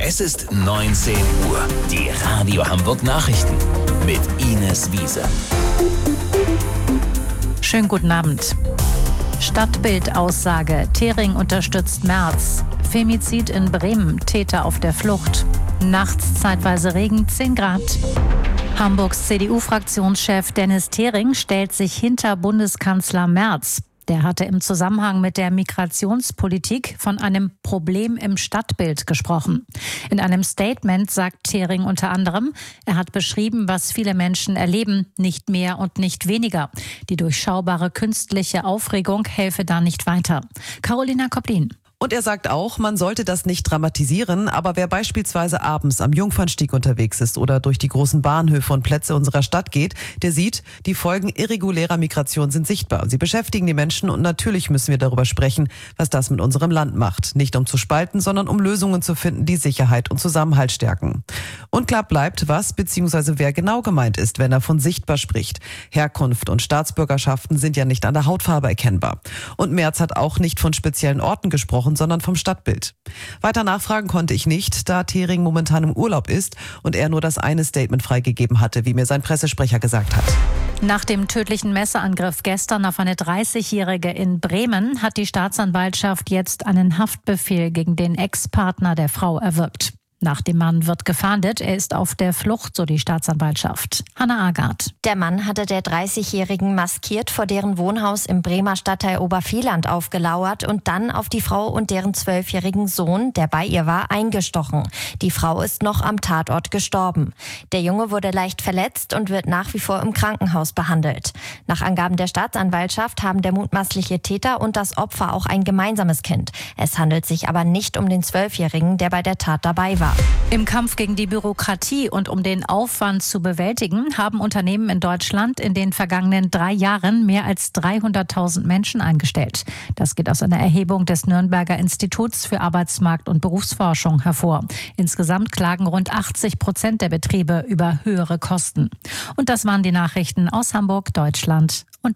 Es ist 19 Uhr. Die Radio Hamburg Nachrichten mit Ines Wiese. Schönen guten Abend. Stadtbild-Aussage: Thering unterstützt Merz. Femizid in Bremen, Täter auf der Flucht. Nachts zeitweise Regen, 10 Grad. Hamburgs CDU-Fraktionschef Dennis Thering stellt sich hinter Bundeskanzler Merz. Der hatte im Zusammenhang mit der Migrationspolitik von einem Problem im Stadtbild gesprochen. In einem Statement sagt Thering unter anderem, er hat beschrieben, was viele Menschen erleben, nicht mehr und nicht weniger. Die durchschaubare künstliche Aufregung helfe da nicht weiter. Carolina Koplin. Und er sagt auch, man sollte das nicht dramatisieren, aber wer beispielsweise abends am Jungfernstieg unterwegs ist oder durch die großen Bahnhöfe und Plätze unserer Stadt geht, der sieht, die Folgen irregulärer Migration sind sichtbar. Sie beschäftigen die Menschen und natürlich müssen wir darüber sprechen, was das mit unserem Land macht. Nicht um zu spalten, sondern um Lösungen zu finden, die Sicherheit und Zusammenhalt stärken. Unklar bleibt, was bzw. wer genau gemeint ist, wenn er von sichtbar spricht. Herkunft und Staatsbürgerschaften sind ja nicht an der Hautfarbe erkennbar. Und Merz hat auch nicht von speziellen Orten gesprochen, sondern vom Stadtbild. Weiter nachfragen konnte ich nicht, da Thering momentan im Urlaub ist und er nur das eine Statement freigegeben hatte, wie mir sein Pressesprecher gesagt hat. Nach dem tödlichen Messerangriff gestern auf eine 30-Jährige in Bremen hat die Staatsanwaltschaft jetzt einen Haftbefehl gegen den Ex-Partner der Frau erwirkt. Nach dem Mann wird gefahndet. Er ist auf der Flucht, so die Staatsanwaltschaft. Hannah Agard. Der Mann hatte der 30-Jährigen maskiert vor deren Wohnhaus im Bremer Stadtteil Obervieland aufgelauert und dann auf die Frau und deren 12-jährigen Sohn, der bei ihr war, eingestochen. Die Frau ist noch am Tatort gestorben. Der Junge wurde leicht verletzt und wird nach wie vor im Krankenhaus behandelt. Nach Angaben der Staatsanwaltschaft haben der mutmaßliche Täter und das Opfer auch ein gemeinsames Kind. Es handelt sich aber nicht um den 12-Jährigen, der bei der Tat dabei war. Im Kampf gegen die Bürokratie und um den Aufwand zu bewältigen, haben Unternehmen in Deutschland in den vergangenen 3 Jahren mehr als 300.000 Menschen eingestellt. Das geht aus einer Erhebung des Nürnberger Instituts für Arbeitsmarkt- und Berufsforschung hervor. Insgesamt klagen rund 80% der Betriebe über höhere Kosten. Und das waren die Nachrichten aus Hamburg, Deutschland und